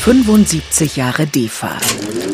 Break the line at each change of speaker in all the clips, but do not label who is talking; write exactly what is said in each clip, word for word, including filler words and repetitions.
fünfundsiebzig Jahre D E F A.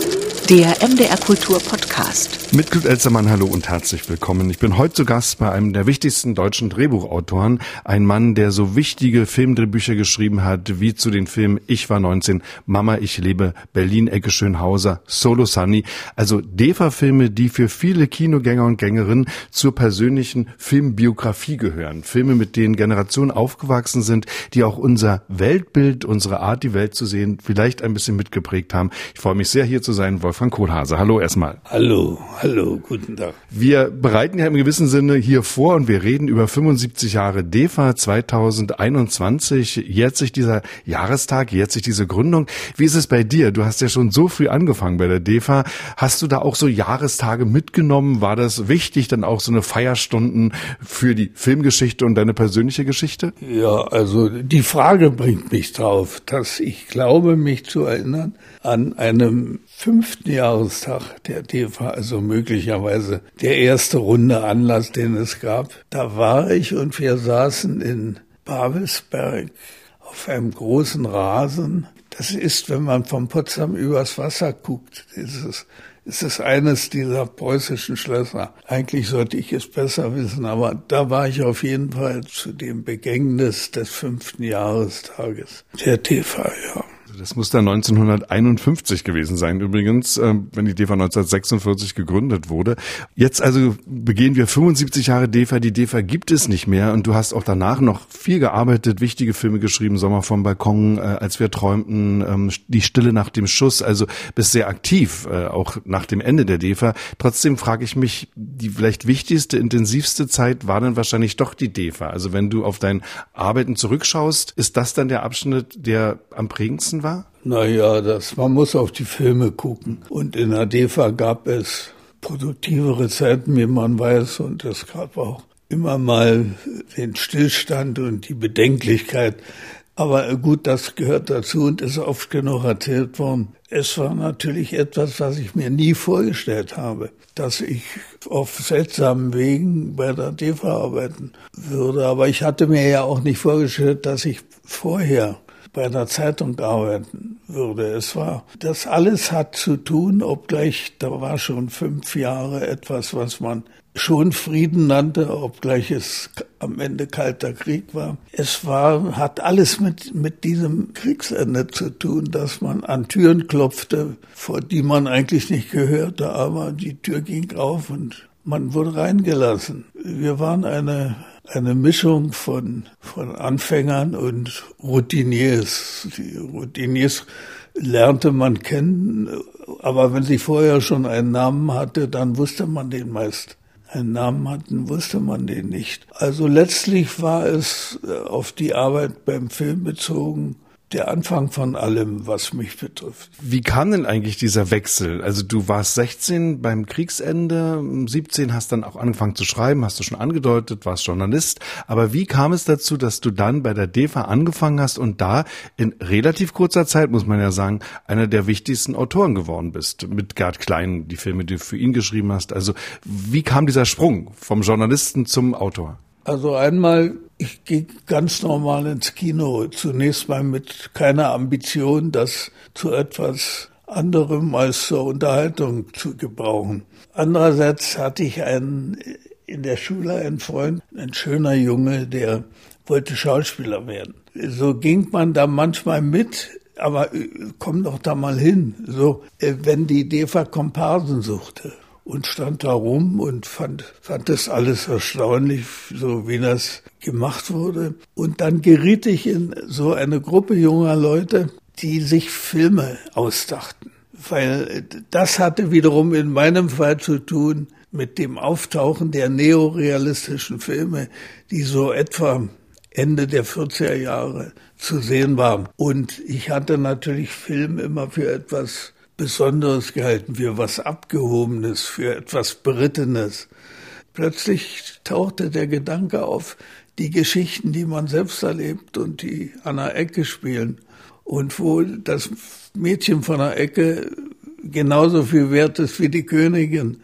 Der M D R Kultur Podcast.
Mit Knut Elzermann, hallo und herzlich willkommen. Ich bin heute zu Gast bei einem der wichtigsten deutschen Drehbuchautoren. Ein Mann, der so wichtige Filmdrehbücher geschrieben hat, wie zu den Filmen Ich war neunzehn, Mama, ich lebe, Berlin, Ecke Schönhauser, Solo Sunny. Also D E F A-Filme, die für viele Kinogänger und Gängerinnen zur persönlichen Filmbiografie gehören. Filme, mit denen Generationen aufgewachsen sind, die auch unser Weltbild, unsere Art, die Welt zu sehen, vielleicht ein bisschen mitgeprägt haben. Ich freue mich sehr, hier zu sein. Wolfgang Kohlhase. Hallo erstmal.
Hallo, hallo, guten Tag.
Wir bereiten ja im gewissen Sinne hier vor und wir reden über fünfundsiebzig Jahre D E F A zweitausendeinundzwanzig. Jährt sich dieser Jahrestag, jährt sich diese Gründung. Wie ist es bei dir? Du hast ja schon so früh angefangen bei der D E F A. Hast du da auch so Jahrestage mitgenommen? War das wichtig, dann auch so eine Feierstunden für die Filmgeschichte und deine persönliche Geschichte?
Ja, also die Frage bringt mich drauf, dass ich glaube, mich zu erinnern an einem fünften Jahrestag der D E F A, also möglicherweise der erste runde Anlass, den es gab. Da war ich und wir saßen in Babelsberg auf einem großen Rasen. Das ist, wenn man von Potsdam übers Wasser guckt, ist es, ist es eines dieser preußischen Schlösser. Eigentlich sollte ich es besser wissen, aber da war ich auf jeden Fall zu dem Begängnis des fünften Jahrestages der D E F A, ja.
Das muss dann neunzehnhunderteinundfünfzig gewesen sein übrigens, wenn die D E F A neunzehnhundertsechsundvierzig gegründet wurde. Jetzt also begehen wir fünfundsiebzig Jahre D E F A. Die D E F A gibt es nicht mehr und du hast auch danach noch viel gearbeitet, wichtige Filme geschrieben, Sommer vom Balkon, Als wir träumten, Die Stille nach dem Schuss, also bist sehr aktiv, auch nach dem Ende der D E F A. Trotzdem frage ich mich, die vielleicht wichtigste, intensivste Zeit war dann wahrscheinlich doch die D E F A. Also wenn du auf dein Arbeiten zurückschaust, ist das dann der Abschnitt, der am prägendsten war?
Naja, das, man muss auf die Filme gucken. Und in der D E F A gab es produktivere Zeiten, wie man weiß. Und es gab auch immer mal den Stillstand und die Bedenklichkeit. Aber gut, das gehört dazu und ist oft genug erzählt worden. Es war natürlich etwas, was ich mir nie vorgestellt habe, dass ich auf seltsamen Wegen bei der D E F A arbeiten würde. Aber ich hatte mir ja auch nicht vorgestellt, dass ich vorher bei einer Zeitung arbeiten würde. Es war, das alles hat zu tun, obgleich, da war schon fünf Jahre etwas, was man schon Frieden nannte, obgleich es am Ende Kalter Krieg war. Es war, hat alles mit, mit diesem Kriegsende zu tun, dass man an Türen klopfte, vor die man eigentlich nicht gehörte, aber die Tür ging auf und man wurde reingelassen. Wir waren eine Eine Mischung von, von Anfängern und Routiniers. Die Routiniers lernte man kennen, aber wenn sie vorher schon einen Namen hatte, dann wusste man den meist. Einen Namen hatten, wusste man den nicht. Also letztlich war es auf die Arbeit beim Film bezogen, der Anfang von allem, was mich betrifft.
Wie kam denn eigentlich dieser Wechsel? Also du warst sechzehn beim Kriegsende, siebzehn hast dann auch angefangen zu schreiben, hast du schon angedeutet, warst Journalist. Aber wie kam es dazu, dass du dann bei der D E F A angefangen hast und da in relativ kurzer Zeit, muss man ja sagen, einer der wichtigsten Autoren geworden bist? Mit Gerd Klein, die Filme, die du für ihn geschrieben hast. Also wie kam dieser Sprung vom Journalisten zum Autor?
Also einmal, ich ging ganz normal ins Kino, zunächst mal mit keiner Ambition, das zu etwas anderem als zur Unterhaltung zu gebrauchen. Andererseits hatte ich einen, in der Schule einen Freund, ein schöner Junge, der wollte Schauspieler werden. So ging man da manchmal mit, aber komm doch da mal hin, so, wenn die D E F A Komparsen suchte. Und stand da rum und fand, fand das alles erstaunlich, so wie das gemacht wurde. Und dann geriet ich in so eine Gruppe junger Leute, die sich Filme ausdachten. Weil das hatte wiederum in meinem Fall zu tun mit dem Auftauchen der neorealistischen Filme, die so etwa Ende der vierziger Jahre zu sehen waren. Und ich hatte natürlich Film immer für etwas Besonderes gehalten, für was Abgehobenes, für etwas Berittenes. Plötzlich tauchte der Gedanke auf, die Geschichten, die man selbst erlebt und die an der Ecke spielen und wo das Mädchen von der Ecke genauso viel wert ist wie die Königin.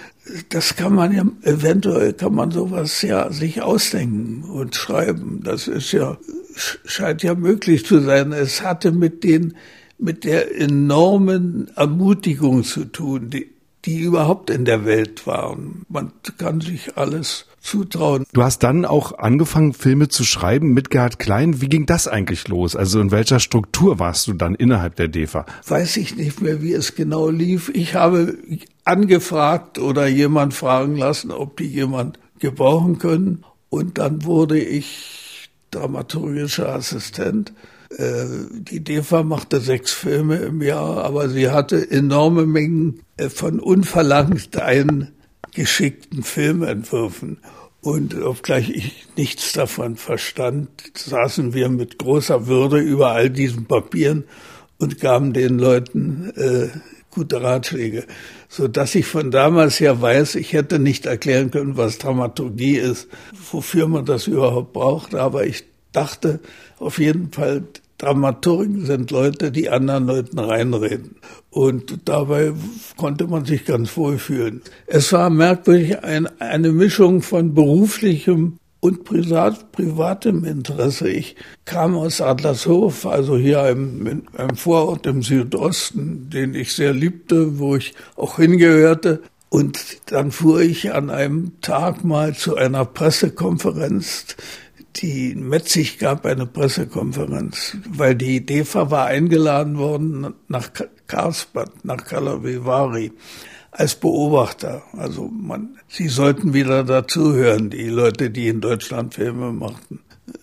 Das kann man ja, eventuell kann man sowas ja sich ausdenken und schreiben. Das ist ja, scheint ja möglich zu sein. Es hatte mit den mit der enormen Ermutigung zu tun, die, die überhaupt in der Welt waren. Man kann sich alles zutrauen.
Du hast dann auch angefangen, Filme zu schreiben mit Gerhard Klein. Wie ging das eigentlich los? Also in welcher Struktur warst du dann innerhalb der D E F A?
Weiß ich nicht mehr, wie es genau lief. Ich habe angefragt oder jemand fragen lassen, ob die jemand gebrauchen können. Und dann wurde ich dramaturgischer Assistent. Die D E F A machte sechs Filme im Jahr, aber sie hatte enorme Mengen von unverlangt eingeschickten Filmentwürfen. Und obgleich ich nichts davon verstand, saßen wir mit großer Würde über all diesen Papieren und gaben den Leuten äh, gute Ratschläge. So dass ich von damals her weiß, ich hätte nicht erklären können, was Dramaturgie ist, wofür man das überhaupt braucht. Aber ich dachte auf jeden Fall, Dramaturgen sind Leute, die anderen Leuten reinreden. Und dabei konnte man sich ganz wohl fühlen. Es war merkwürdig ein, eine Mischung von beruflichem und privat, privatem Interesse. Ich kam aus Adlershof, also hier einem, einem Vorort im Südosten, den ich sehr liebte, wo ich auch hingehörte. Und dann fuhr ich an einem Tag mal zu einer Pressekonferenz. Die Metzig gab eine Pressekonferenz, weil die D E F A war eingeladen worden nach Karlsbad, nach Kalawivari, als Beobachter. Also man, sie sollten wieder dazuhören, die Leute, die in Deutschland Filme machten.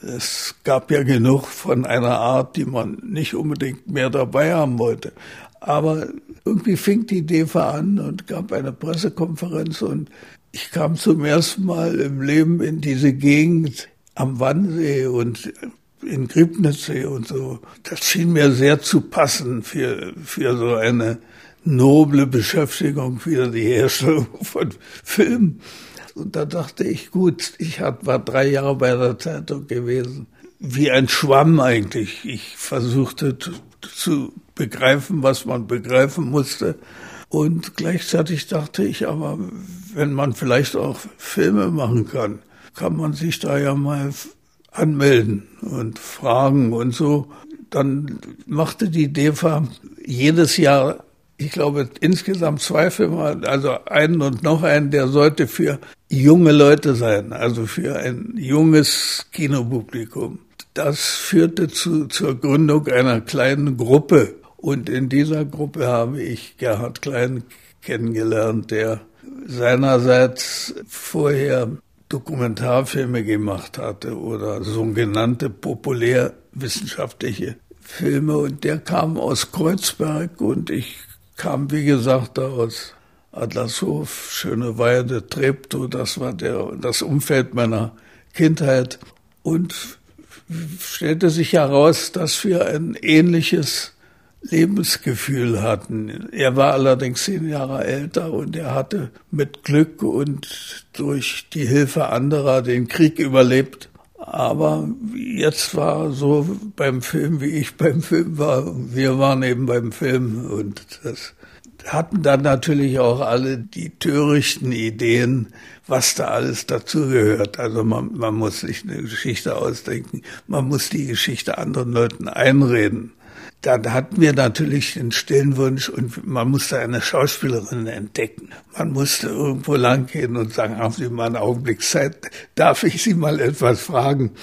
Es gab ja genug von einer Art, die man nicht unbedingt mehr dabei haben wollte. Aber irgendwie fing die D E F A an und gab eine Pressekonferenz und ich kam zum ersten Mal im Leben in diese Gegend am Wannsee und in Griebnitzsee und so. Das schien mir sehr zu passen für, für so eine noble Beschäftigung wie die Herstellung von Filmen. Und da dachte ich, gut, ich war drei Jahre bei der Zeitung gewesen. Wie ein Schwamm eigentlich. Ich versuchte zu, zu begreifen, was man begreifen musste. Und gleichzeitig dachte ich aber, wenn man vielleicht auch Filme machen kann, kann man sich da ja mal anmelden und fragen und so. Dann machte die D E F A jedes Jahr, ich glaube insgesamt zwei Filme, also einen und noch einen, der sollte für junge Leute sein, also für ein junges Kinopublikum. Das führte zu, zur Gründung einer kleinen Gruppe. Und in dieser Gruppe habe ich Gerhard Klein kennengelernt, der seinerseits vorher Dokumentarfilme gemacht hatte oder sogenannte populärwissenschaftliche Filme. Und der kam aus Kreuzberg und ich kam, wie gesagt, da aus Adlershof, Schöneweide, Treptow, das war der, das Umfeld meiner Kindheit. Und stellte sich heraus, dass wir ein ähnliches Lebensgefühl hatten. Er war allerdings zehn Jahre älter und er hatte mit Glück und durch die Hilfe anderer den Krieg überlebt. Aber jetzt war so beim Film, wie ich beim Film war. Wir waren eben beim Film und das hatten dann natürlich auch alle die törichten Ideen, was da alles dazugehört. Also man, man muss sich eine Geschichte ausdenken, man muss die Geschichte anderen Leuten einreden. Dann hatten wir natürlich den stillen Wunsch und man musste eine Schauspielerin entdecken. Man musste irgendwo lang gehen und sagen, haben Sie mal einen Augenblick Zeit, darf ich Sie mal etwas fragen?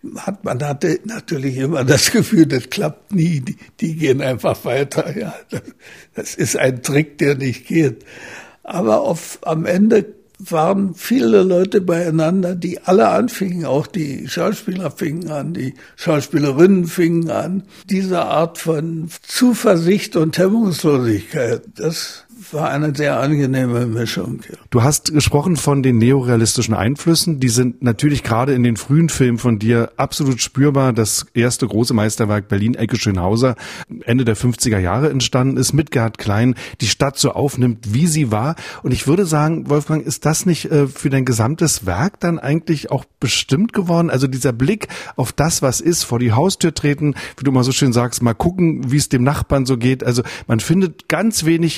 Man hatte natürlich immer das Gefühl, das klappt nie, die, die gehen einfach weiter. Ja, das ist ein Trick, der nicht geht. Aber auf, am Ende waren viele Leute beieinander, die alle anfingen, auch die Schauspieler fingen an, die Schauspielerinnen fingen an. Diese Art von Zuversicht und Hemmungslosigkeit, das war eine sehr angenehme Mischung. Ja.
Du hast gesprochen von den neorealistischen Einflüssen. Die sind natürlich gerade in den frühen Filmen von dir absolut spürbar. Das erste große Meisterwerk Berlin-Ecke Schönhauser Ende der fünfziger Jahre entstanden ist, mit Gerhard Klein, die Stadt so aufnimmt, wie sie war. Und ich würde sagen, Wolfgang, ist das nicht äh, für dein gesamtes Werk dann eigentlich auch bestimmt geworden? Also dieser Blick auf das, was ist, vor die Haustür treten, wie du mal so schön sagst, mal gucken, wie es dem Nachbarn so geht. Also man findet ganz wenig ein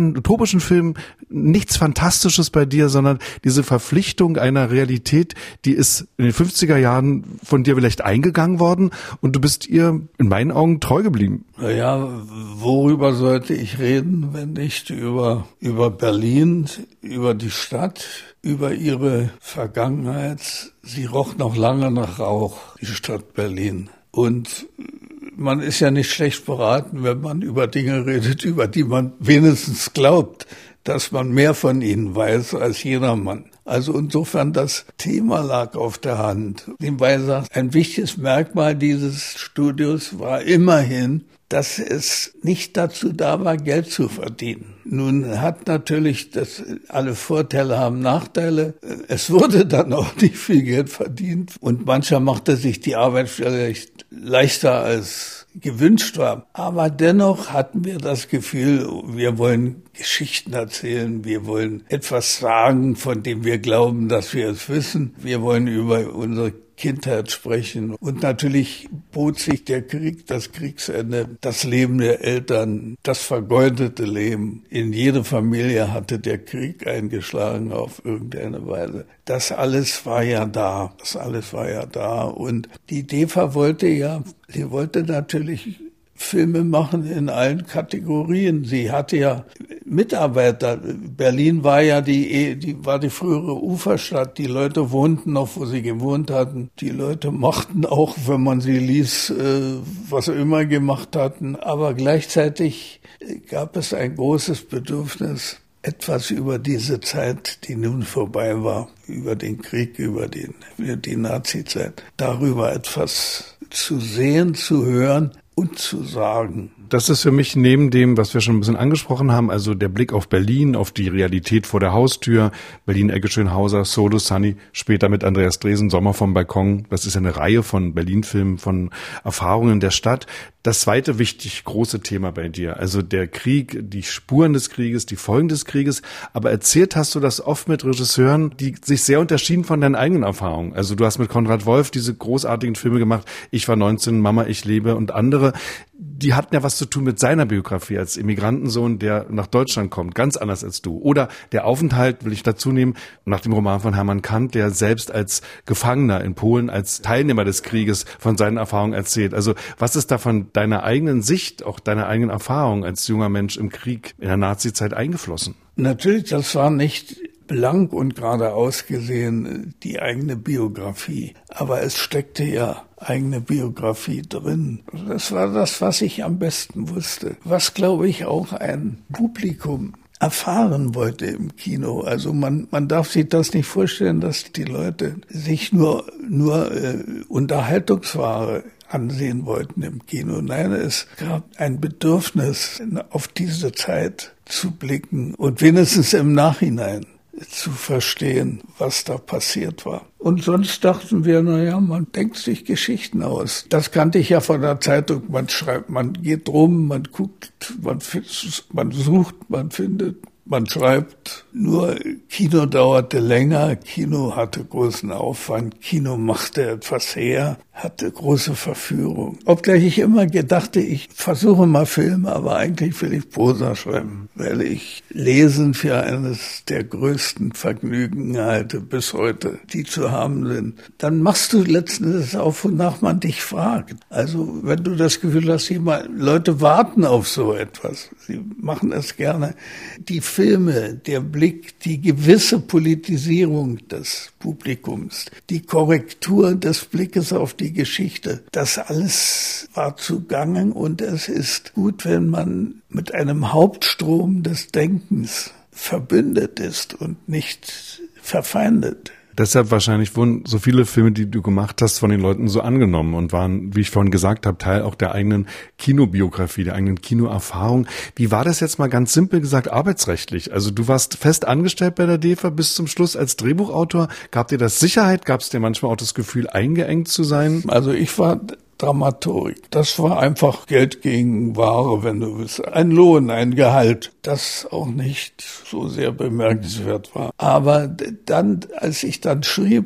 den utopischen Filmen nichts Fantastisches bei dir, sondern diese Verpflichtung einer Realität, die ist in den fünfziger Jahren von dir vielleicht eingegangen worden und du bist ihr in meinen Augen treu geblieben.
Naja, worüber sollte ich reden, wenn nicht über, über Berlin, über die Stadt, über ihre Vergangenheit. Sie roch noch lange nach Rauch, die Stadt Berlin. Und man ist ja nicht schlecht beraten, wenn man über Dinge redet, über die man wenigstens glaubt, dass man mehr von ihnen weiß als jedermann. Also insofern, das Thema lag auf der Hand. Nebenbei sagt, ein wichtiges Merkmal dieses Studios war immerhin, dass es nicht dazu da war, Geld zu verdienen. Nun hat natürlich, das, alle Vorteile haben Nachteile. Es wurde dann auch nicht viel Geld verdient und mancher machte sich die Arbeit vielleicht leichter als gewünscht war. Aber dennoch hatten wir das Gefühl, wir wollen Geschichten erzählen, wir wollen etwas sagen, von dem wir glauben, dass wir es wissen. Wir wollen über unsere Kindheit sprechen. Und natürlich bot sich der Krieg, das Kriegsende, das Leben der Eltern, das vergeudete Leben. In jede Familie hatte der Krieg eingeschlagen auf irgendeine Weise. Das alles war ja da. Das alles war ja da. Und die DEFA wollte ja, sie wollte natürlich Filme machen in allen Kategorien. Sie hatte ja Mitarbeiter. Berlin war ja die, die war die frühere Uferstadt. Die Leute wohnten noch, wo sie gewohnt hatten. Die Leute mochten auch, wenn man sie ließ, was sie immer gemacht hatten. Aber gleichzeitig gab es ein großes Bedürfnis, etwas über diese Zeit, die nun vorbei war, über den Krieg, über den, über die Nazi-Zeit, darüber etwas zu sehen, zu hören und zu sagen.
Das ist für mich neben dem, was wir schon ein bisschen angesprochen haben, also der Blick auf Berlin, auf die Realität vor der Haustür, Berlin, Ecke Schönhauser, Solo Sunny, später mit Andreas Dresen, Sommer vom Balkon. Das ist eine Reihe von Berlin-Filmen, von Erfahrungen der Stadt. Das zweite wichtig große Thema bei dir, also der Krieg, die Spuren des Krieges, die Folgen des Krieges. Aber erzählt hast du das oft mit Regisseuren, die sich sehr unterschieden von deinen eigenen Erfahrungen. Also du hast mit Konrad Wolf diese großartigen Filme gemacht, Ich war neunzehn, Mama, ich lebe und andere. Die hatten ja was zu tun mit seiner Biografie als Immigrantensohn, der nach Deutschland kommt, ganz anders als du. Oder der Aufenthalt, will ich dazu nehmen, nach dem Roman von Hermann Kant, der selbst als Gefangener in Polen, als Teilnehmer des Krieges von seinen Erfahrungen erzählt. Also was ist da von deiner eigenen Sicht, auch deiner eigenen Erfahrung als junger Mensch im Krieg in der Nazizeit eingeflossen?
Natürlich, das war nicht blank und geradeaus gesehen die eigene Biografie. Aber es steckte ja eigene Biografie drin. Das war das, was ich am besten wusste. Was, glaube ich, auch ein Publikum erfahren wollte im Kino. Also man, man darf sich das nicht vorstellen, dass die Leute sich nur, nur äh, Unterhaltungsware ansehen wollten im Kino. Nein, es gab ein Bedürfnis, auf diese Zeit zu blicken und wenigstens im Nachhinein zu verstehen, was da passiert war. Und sonst dachten wir, naja, man denkt sich Geschichten aus. Das kannte ich ja von der Zeitung. Man schreibt, man geht rum, man guckt, man, man sucht, man findet, man schreibt. Nur Kino dauerte länger, Kino hatte großen Aufwand, Kino machte etwas her, hatte große Verführung. Obgleich ich immer gedachte, ich versuche mal Filme, aber eigentlich will ich Prosa schreiben, weil ich Lesen für eines der größten Vergnügen halte bis heute, die zu haben sind. Dann machst du letzten Endes auf, wonach man dich fragt. Also wenn du das Gefühl hast, jemand, Leute warten auf so etwas, sie machen es gerne. Die Filme, der Blick, die gewisse Politisierung des Publikums, die Korrektur des Blickes auf die Geschichte, das alles war zugange und es ist gut, wenn man mit einem Hauptstrom des Denkens verbündet ist und nicht verfeindet.
Deshalb wahrscheinlich wurden so viele Filme, die du gemacht hast, von den Leuten so angenommen und waren, wie ich vorhin gesagt habe, Teil auch der eigenen Kinobiografie, der eigenen Kinoerfahrung. Wie war das jetzt mal ganz simpel gesagt arbeitsrechtlich? Also du warst fest angestellt bei der DEFA bis zum Schluss als Drehbuchautor. Gab dir das Sicherheit? Gab es dir manchmal auch das Gefühl, eingeengt zu sein?
Also ich war Dramaturg. Das war einfach Geld gegen Ware, wenn du willst. Ein Lohn, ein Gehalt, das auch nicht so sehr bemerkenswert war. Aber dann, als ich dann schrieb,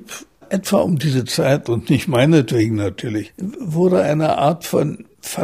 etwa um diese Zeit und nicht meinetwegen natürlich, wurde eine Art von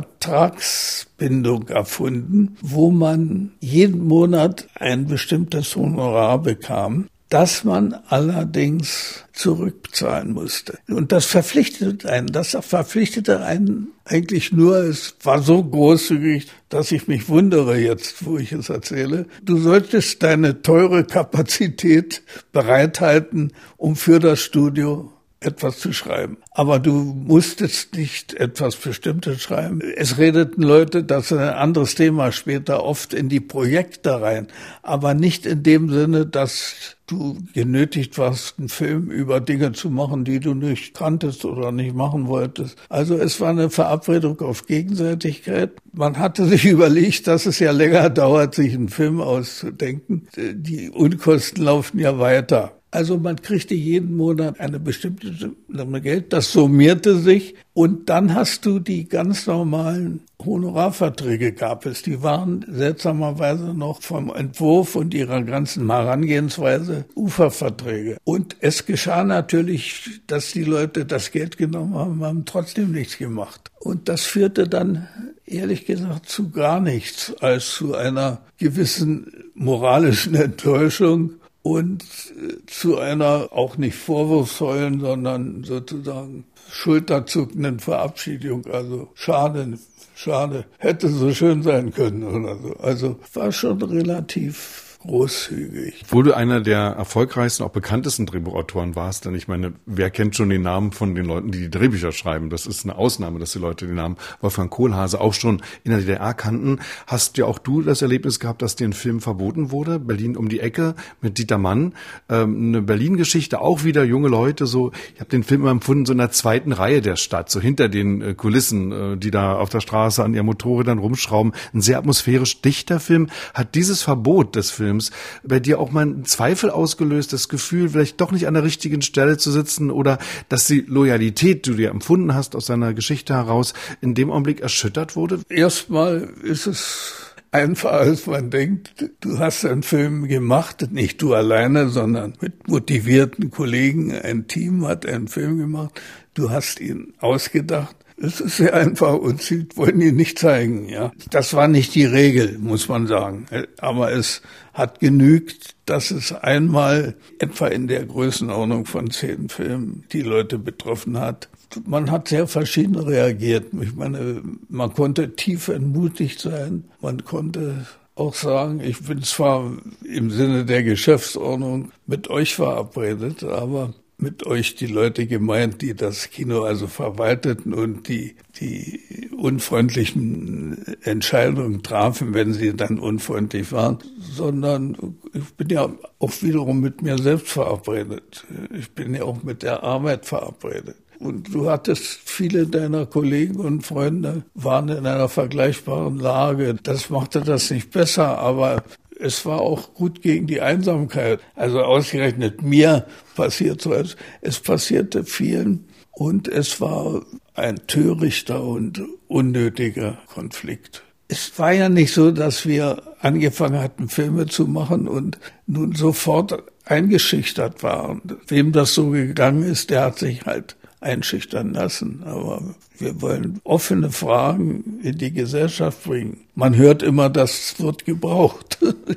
Vertragsbindung erfunden, wo man jeden Monat ein bestimmtes Honorar bekam, das man allerdings zurückzahlen musste. Und das verpflichtete einen, das verpflichtete einen eigentlich nur, es war so großzügig, dass ich mich wundere jetzt, wo ich es erzähle. Du solltest deine teure Kapazität bereithalten, um für das Studio etwas zu schreiben. Aber du musstest nicht etwas Bestimmtes schreiben. Es redeten Leute, das ist ein anderes Thema später, oft in die Projekte rein, aber nicht in dem Sinne, dass du genötigt warst, einen Film über Dinge zu machen, die du nicht kanntest oder nicht machen wolltest. Also es war eine Verabredung auf Gegenseitigkeit. Man hatte sich überlegt, dass es ja länger dauert, sich einen Film auszudenken. Die Unkosten laufen ja weiter. Also man kriegte jeden Monat eine bestimmte Summe Geld, das summierte sich und dann hast du die ganz normalen Honorarverträge gab es. Die waren seltsamerweise noch vom Entwurf und ihrer ganzen Herangehensweise Uferverträge. Und es geschah natürlich, dass die Leute das Geld genommen haben, haben trotzdem nichts gemacht. Und das führte dann, ehrlich gesagt, zu gar nichts als zu einer gewissen moralischen Enttäuschung und zu einer auch nicht vorwurfsvollen, sondern sozusagen schulterzuckenden Verabschiedung. Also schade, schade, hätte so schön sein können oder so. Also war schon relativ großzügig.
Obwohl du einer der erfolgreichsten, auch bekanntesten Drehbuchautoren warst, denn ich meine, wer kennt schon den Namen von den Leuten, die die Drehbücher schreiben? Das ist eine Ausnahme, dass die Leute den Namen Wolfgang Kohlhase auch schon in der D D R kannten. Hast ja auch du das Erlebnis gehabt, dass dir ein Film verboten wurde? Berlin um die Ecke mit Dieter Mann. Ähm, eine Berlin-Geschichte, auch wieder junge Leute, so, ich habe den Film immer empfunden, so in der zweiten Reihe der Stadt, so hinter den äh, Kulissen, äh, die da auf der Straße an ihren Motorrädern rumschrauben. Ein sehr atmosphärisch dichter Film. Hat dieses Verbot des Films bei dir auch mal einen Zweifel ausgelöst, das Gefühl, vielleicht doch nicht an der richtigen Stelle zu sitzen oder dass die Loyalität, die du dir empfunden hast aus deiner Geschichte heraus, in dem Augenblick erschüttert wurde?
Erstmal ist es einfacher, als man denkt. Du hast einen Film gemacht, nicht du alleine, sondern mit motivierten Kollegen. Ein Team hat einen Film gemacht. Du hast ihn ausgedacht. Es ist sehr einfach und sie wollen ihn nicht zeigen, ja. Das war nicht die Regel, muss man sagen. Aber es hat genügt, dass es einmal etwa in der Größenordnung von zehn Filmen die Leute betroffen hat. Man hat sehr verschieden reagiert. Ich meine, man konnte tief entmutigt sein. Man konnte auch sagen, ich bin zwar im Sinne der Geschäftsordnung mit euch verabredet, aber mit euch die Leute gemeint, die das Kino also verwalteten und die die unfreundlichen Entscheidungen trafen, wenn sie dann unfreundlich waren, sondern ich bin ja auch wiederum mit mir selbst verabredet. Ich bin ja auch mit der Arbeit verabredet. Und du hattest, viele deiner Kollegen und Freunde waren in einer vergleichbaren Lage. Das machte das nicht besser, aber es war auch gut gegen die Einsamkeit. Also ausgerechnet mir passiert so etwas. Es passierte vielen und es war ein törichter und unnötiger Konflikt. Es war ja nicht so, dass wir angefangen hatten, Filme zu machen und nun sofort eingeschüchtert waren. Wem das so gegangen ist, der hat sich halt einschüchtern lassen. Aber wir wollen offene Fragen in die Gesellschaft bringen. Man hört immer, das wird gebraucht.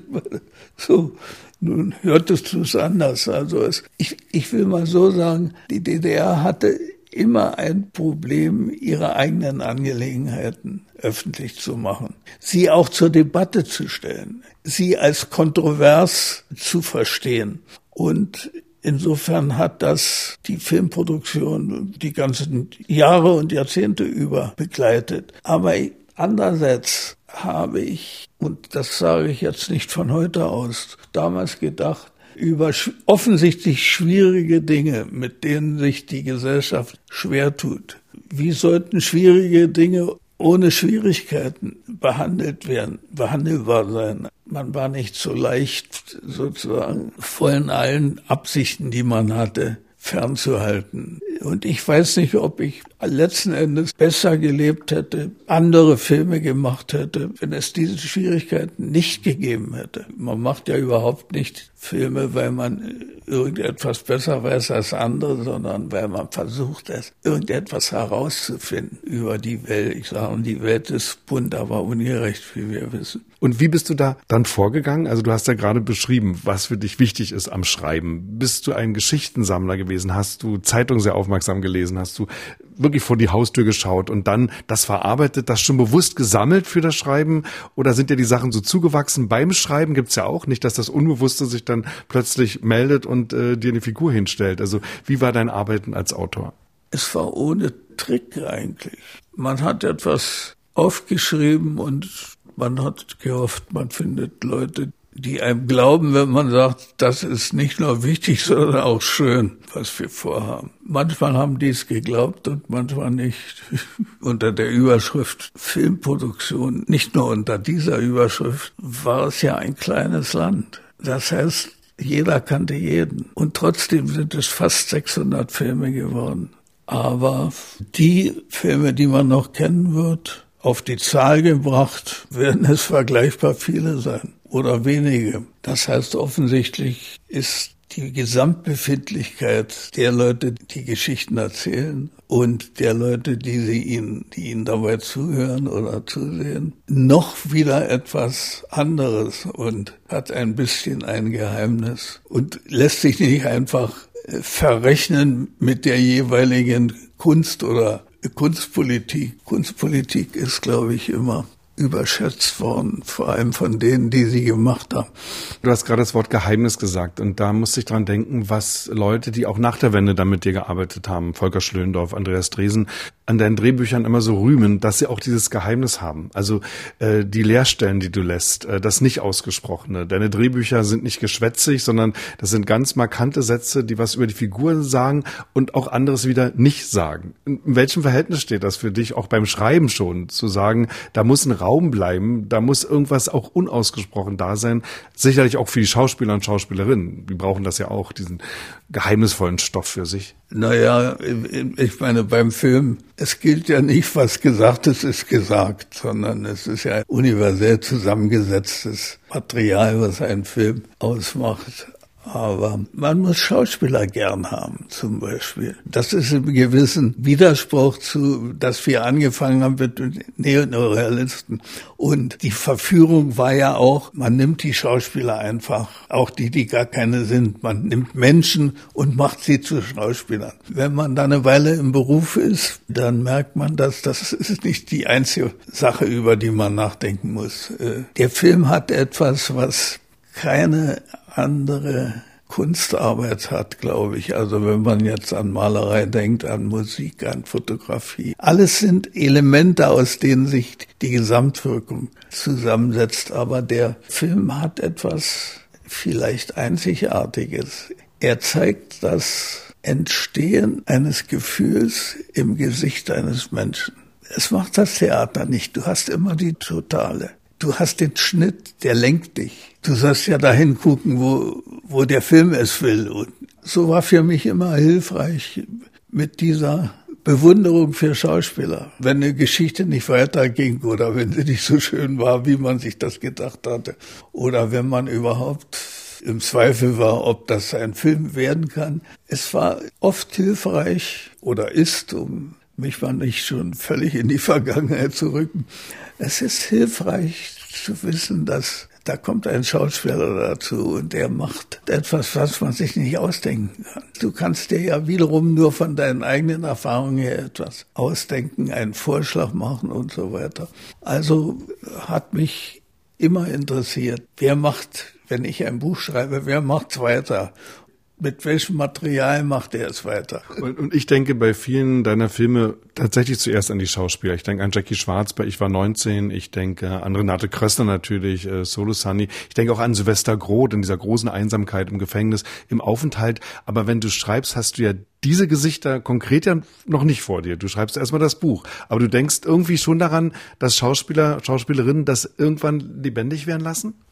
So, nun hörtest du es anders. Also es, ich, ich will mal so sagen, die D D R hatte immer ein Problem, ihre eigenen Angelegenheiten öffentlich zu machen, sie auch zur Debatte zu stellen, sie als kontrovers zu verstehen. Und insofern hat das die Filmproduktion die ganzen Jahre und Jahrzehnte über begleitet. Aber andererseits habe ich, und das sage ich jetzt nicht von heute aus, damals gedacht, über offensichtlich schwierige Dinge, mit denen sich die Gesellschaft schwer tut. Wie sollten schwierige Dinge ohne Schwierigkeiten behandelt werden, behandelbar sein? Man war nicht so leicht, sozusagen, von allen Absichten, die man hatte, fernzuhalten. Und ich weiß nicht, ob ich letzten Endes besser gelebt hätte, andere Filme gemacht hätte, wenn es diese Schwierigkeiten nicht gegeben hätte. Man macht ja überhaupt nicht Filme, weil man irgendetwas besser weiß als andere, sondern weil man versucht, irgendetwas herauszufinden über die Welt. Ich sage, die Welt ist bunt, aber ungerecht, wie wir wissen.
Und wie bist du da dann vorgegangen? Also du hast ja gerade beschrieben, was für dich wichtig ist am Schreiben. Bist du ein Geschichtensammler gewesen? Hast du Zeitungen sehr aufmerksam gelesen? Hast du wirklich vor die Haustür geschaut und dann das verarbeitet, das schon bewusst gesammelt für das Schreiben? Oder sind dir die Sachen so zugewachsen beim Schreiben? Gibt's ja auch nicht, dass das Unbewusste sich dann plötzlich meldet und äh, dir eine Figur hinstellt. Also wie war dein Arbeiten als Autor?
Es war ohne Trick eigentlich. Man hat etwas aufgeschrieben und man hat gehofft, man findet Leute, die einem glauben, wenn man sagt, das ist nicht nur wichtig, sondern auch schön, was wir vorhaben. Manchmal haben die es geglaubt und manchmal nicht. Unter der Überschrift Filmproduktion, nicht nur unter dieser Überschrift, war es ja ein kleines Land. Das heißt, jeder kannte jeden. Und trotzdem sind es fast sechshundert Filme geworden. Aber die Filme, die man noch kennen wird, auf die Zahl gebracht, werden es vergleichbar viele sein oder wenige. Das heißt, offensichtlich ist die Gesamtbefindlichkeit der Leute, die Geschichten erzählen und der Leute, die sie ihnen, die ihnen dabei zuhören oder zusehen, noch wieder etwas anderes und hat ein bisschen ein Geheimnis und lässt sich nicht einfach verrechnen mit der jeweiligen Kunst oder Kunstpolitik. Kunstpolitik ist, glaube ich, immer überschätzt worden, vor allem von denen, die sie gemacht haben.
Du hast gerade das Wort Geheimnis gesagt und da musste ich dran denken, was Leute, die auch nach der Wende dann mit dir gearbeitet haben, Volker Schlöndorff, Andreas Dresen, an deinen Drehbüchern immer so rühmen, dass sie auch dieses Geheimnis haben. Also äh, die Leerstellen, die du lässt, äh, das nicht Ausgesprochene. Deine Drehbücher sind nicht geschwätzig, sondern das sind ganz markante Sätze, die was über die Figuren sagen und auch anderes wieder nicht sagen. In welchem Verhältnis steht das für dich, auch beim Schreiben schon, zu sagen, da muss ein Raum bleiben, da muss irgendwas auch unausgesprochen da sein. Sicherlich auch für die Schauspieler und Schauspielerinnen. Die brauchen das ja auch, diesen geheimnisvollen Stoff für sich.
Naja, ich meine, beim Film, es gilt ja nicht, was gesagt ist, ist gesagt, sondern es ist ja universell zusammengesetztes Material, was einen Film ausmacht. Aber man muss Schauspieler gern haben, zum Beispiel. Das ist im gewissen Widerspruch zu, dass wir angefangen haben mit Neorealisten. Und die Verführung war ja auch, man nimmt die Schauspieler einfach, auch die, die gar keine sind. Man nimmt Menschen und macht sie zu Schauspielern. Wenn man da eine Weile im Beruf ist, dann merkt man, dass das ist nicht die einzige Sache, über die man nachdenken muss. Der Film hat etwas, was keine andere Kunstarbeit hat, glaube ich. Also wenn man jetzt an Malerei denkt, an Musik, an Fotografie. Alles sind Elemente, aus denen sich die Gesamtwirkung zusammensetzt. Aber der Film hat etwas vielleicht Einzigartiges. Er zeigt das Entstehen eines Gefühls im Gesicht eines Menschen. Es macht das Theater nicht. Du hast immer die Totale. Du hast den Schnitt, der lenkt dich. Du sollst ja dahin gucken, wo, wo der Film es will. Und so war für mich immer hilfreich mit dieser Bewunderung für Schauspieler. Wenn eine Geschichte nicht weiterging oder wenn sie nicht so schön war, wie man sich das gedacht hatte. Oder wenn man überhaupt im Zweifel war, ob das ein Film werden kann. Es war oft hilfreich oder ist, um mich mal nicht schon völlig in die Vergangenheit zu rücken. Es ist hilfreich zu wissen, dass da kommt ein Schauspieler dazu und der macht etwas, was man sich nicht ausdenken kann. Du kannst dir ja wiederum nur von deinen eigenen Erfahrungen her etwas ausdenken, einen Vorschlag machen und so weiter. Also hat mich immer interessiert, wer macht, wenn ich ein Buch schreibe, wer macht's weiter? Mit welchem Material macht er es weiter?
Und, und ich denke bei vielen deiner Filme tatsächlich zuerst an die Schauspieler. Ich denke an Jackie Schwarz bei Ich war neunzehn. Ich denke an Renate Krössner natürlich, äh, Solo Sunny. Ich denke auch an Sylvester Groth in dieser großen Einsamkeit im Gefängnis, im Aufenthalt. Aber wenn du schreibst, hast du ja diese Gesichter konkret ja noch nicht vor dir. Du schreibst erstmal das Buch. Aber du denkst irgendwie schon daran, dass Schauspieler, Schauspielerinnen das irgendwann lebendig werden lassen?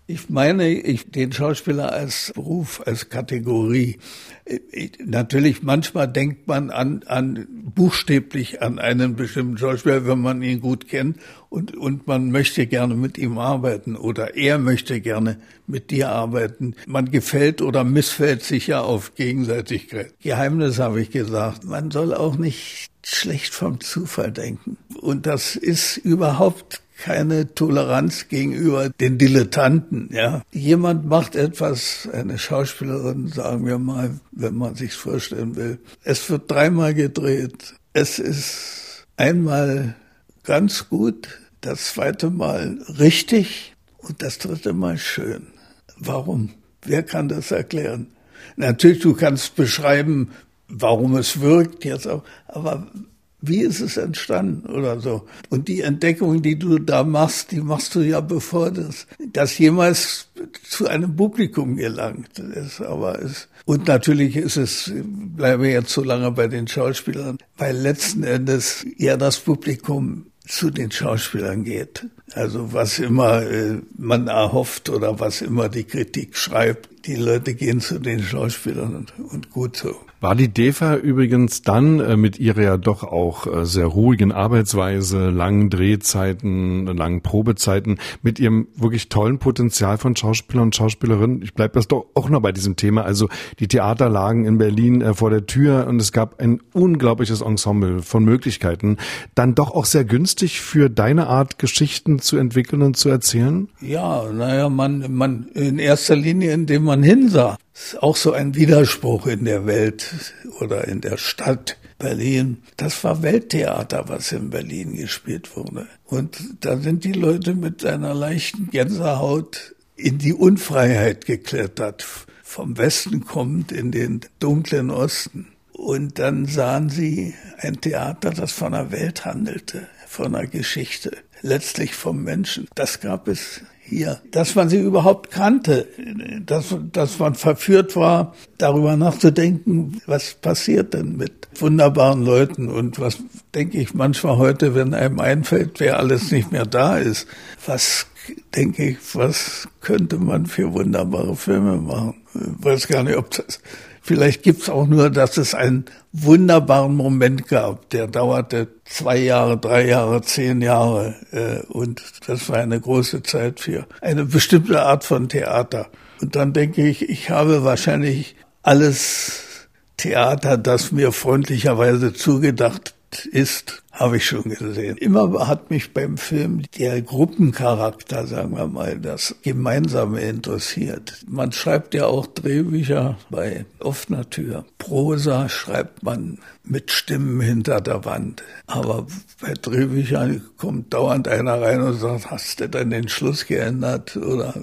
Ich meine, ich den Schauspieler als Beruf, als Kategorie. Ich, natürlich, manchmal denkt man an, an buchstäblich an einen bestimmten Schauspieler, wenn man ihn gut kennt und, und man möchte gerne mit ihm arbeiten oder er möchte gerne mit dir arbeiten. Man gefällt oder missfällt sich ja auf Gegenseitigkeit. Geheimnis habe ich gesagt. Man soll auch nicht schlecht vom Zufall denken. Und das ist überhaupt keine Toleranz gegenüber den Dilettanten, ja. Jemand macht etwas, eine Schauspielerin, sagen wir mal, wenn man sich's vorstellen will. Es wird dreimal gedreht. Es ist einmal ganz gut, das zweite Mal richtig und das dritte Mal schön. Warum? Wer kann das erklären? Natürlich, du kannst beschreiben, warum es wirkt jetzt auch, aber wie ist es entstanden oder so? Und die Entdeckung, die du da machst, die machst du ja, bevor das, das jemals zu einem Publikum gelangt ist. Aber es, und natürlich ist es, bleibe jetzt so lange bei den Schauspielern, weil letzten Endes ja das Publikum zu den Schauspielern geht. Also was immer äh, man erhofft oder was immer die Kritik schreibt, die Leute gehen zu den Schauspielern und, und gut so.
War die DEFA übrigens dann äh, mit ihrer ja doch auch äh, sehr ruhigen Arbeitsweise, langen Drehzeiten, langen Probezeiten, mit ihrem wirklich tollen Potenzial von Schauspielern und Schauspielerinnen, ich bleibe das doch auch noch bei diesem Thema, also die Theater lagen in Berlin äh, vor der Tür und es gab ein unglaubliches Ensemble von Möglichkeiten, dann doch auch sehr günstig für deine Art, Geschichten zu entwickeln und zu erzählen?
Ja, naja, man, man in erster Linie, indem man hinsah. Das ist auch so ein Widerspruch in der Welt oder in der Stadt Berlin. Das war Welttheater, was in Berlin gespielt wurde. Und da sind die Leute mit einer leichten Gänsehaut in die Unfreiheit geklettert, vom Westen kommend in den dunklen Osten. Und dann sahen sie ein Theater, das von der Welt handelte, von einer Geschichte, letztlich vom Menschen. Das gab es hier. Dass man sie überhaupt kannte, dass, dass man verführt war, darüber nachzudenken, was passiert denn mit wunderbaren Leuten und was denke ich manchmal heute, wenn einem einfällt, wer alles nicht mehr da ist, was denke ich, was könnte man für wunderbare Filme machen? Ich weiß gar nicht, ob das... Vielleicht gibt's auch nur, dass es einen wunderbaren Moment gab, der dauerte zwei Jahre, drei Jahre, zehn Jahre. Äh, und das war eine große Zeit für eine bestimmte Art von Theater. Und dann denke ich, ich habe wahrscheinlich alles Theater, das mir freundlicherweise zugedacht ist, habe ich schon gesehen. Immer hat mich beim Film der Gruppencharakter, sagen wir mal, das Gemeinsame interessiert. Man schreibt ja auch Drehbücher bei offener Tür. Prosa schreibt man mit Stimmen hinter der Wand. Aber bei Drehbüchern kommt dauernd einer rein und sagt, hast du denn den Schluss geändert? Oder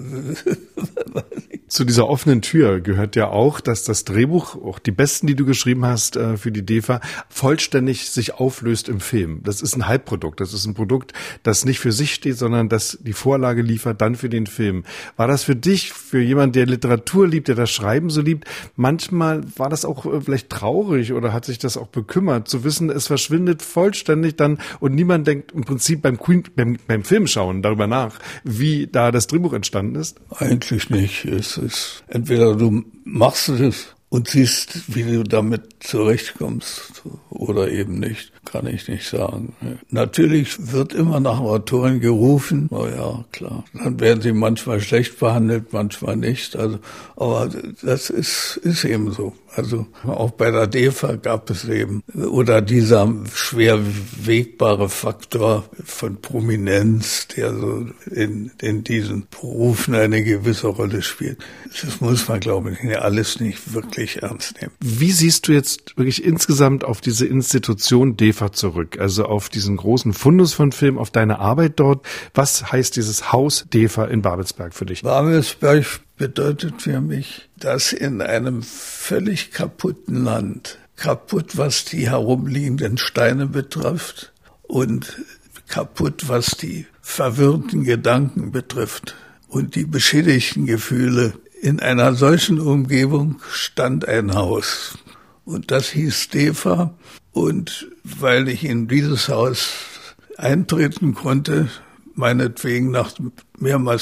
zu dieser offenen Tür gehört ja auch, dass das Drehbuch, auch die besten, die du geschrieben hast für die DEFA, vollständig sich auflöst im Film. Das ist ein Halbprodukt. Das ist ein Produkt, das nicht für sich steht, sondern das die Vorlage liefert dann für den Film. War das für dich, für jemanden, der Literatur liebt, der das Schreiben so liebt, manchmal war das auch vielleicht traurig oder hat sich das auch bekümmert, zu wissen, es verschwindet vollständig dann und niemand denkt im Prinzip beim, Queen, beim, beim Filmschauen darüber nach, wie da das Drehbuch entstanden ist?
Eigentlich nicht. Es ist entweder du machst es und siehst, wie du damit zurechtkommst oder eben nicht, kann ich nicht sagen. Natürlich wird immer nach Autoren gerufen, na ja, klar. Dann werden sie manchmal schlecht behandelt, manchmal nicht. Also, aber das ist, ist eben so. Also auch bei der DEFA gab es eben, oder dieser schwer wegbare Faktor von Prominenz, der so in, in diesen Berufen eine gewisse Rolle spielt. Das muss man, glaube ich, alles nicht wirklich ernst nehmen.
Wie siehst du jetzt wirklich insgesamt auf diese Institution DEFA zurück? Also auf diesen großen Fundus von Film, auf deine Arbeit dort. Was heißt dieses Haus DEFA in Babelsberg für dich?
Babelsberg bedeutet für mich, dass in einem völlig kaputten Land, kaputt was die herumliegenden Steine betrifft und kaputt was die verwirrten Gedanken betrifft und die beschädigten Gefühle, in einer solchen Umgebung stand ein Haus. Und das hieß DEFA. Und weil ich in dieses Haus eintreten konnte, meinetwegen nach mehrmals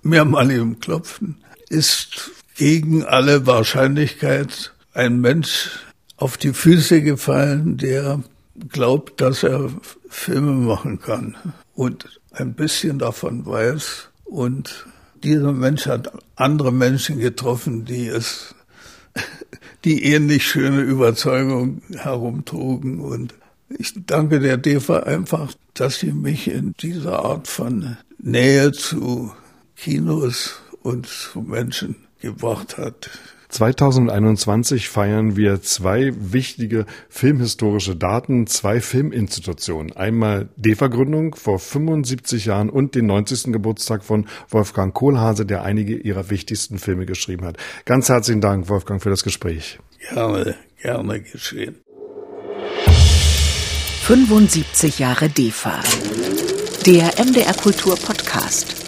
mehrmaligem Klopfen, ist gegen alle Wahrscheinlichkeit ein Mensch auf die Füße gefallen, der glaubt, dass er Filme machen kann und ein bisschen davon weiß. Und dieser Mensch hat andere Menschen getroffen, die es, die ähnlich schöne Überzeugung herumtrugen. Und ich danke der D E F A einfach, dass sie mich in dieser Art von Nähe zu Kinos und zu Menschen gebracht hat.
zweitausendeinundzwanzig feiern wir zwei wichtige filmhistorische Daten, zwei Filminstitutionen. Einmal D E F A-Gründung vor fünfundsiebzig Jahren und den neunzigsten Geburtstag von Wolfgang Kohlhase, der einige ihrer wichtigsten Filme geschrieben hat. Ganz herzlichen Dank, Wolfgang, für das Gespräch.
Gerne, gerne geschehen.
fünfundsiebzig Jahre D E F A. Der M D R Kultur Podcast.